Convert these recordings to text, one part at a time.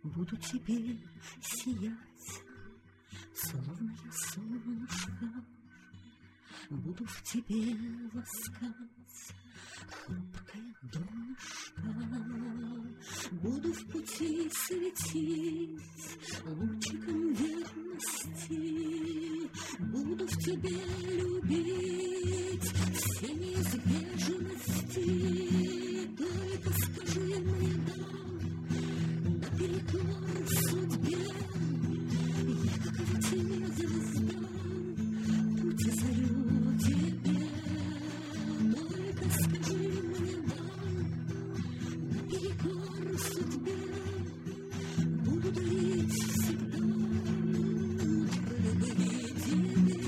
Буду тебе сиять, словно я солнышко. Буду в тебе ласкать хрупкое донышко. Буду в пути светить лучиком верности. Буду в тебе любить все неизбежности. Только скажи мне да, наперекор судьбе. Я как в тени звезда, путь озарю тебе. Только скажи мне да, наперекор судьбе. Буду дарить всегда любви тебе.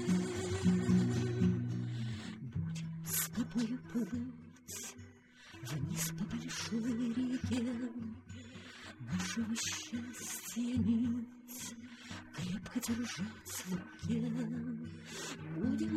Будем с тобой плыть вниз по большой реке. Нашего счастья нить крепко держать в руке. Будем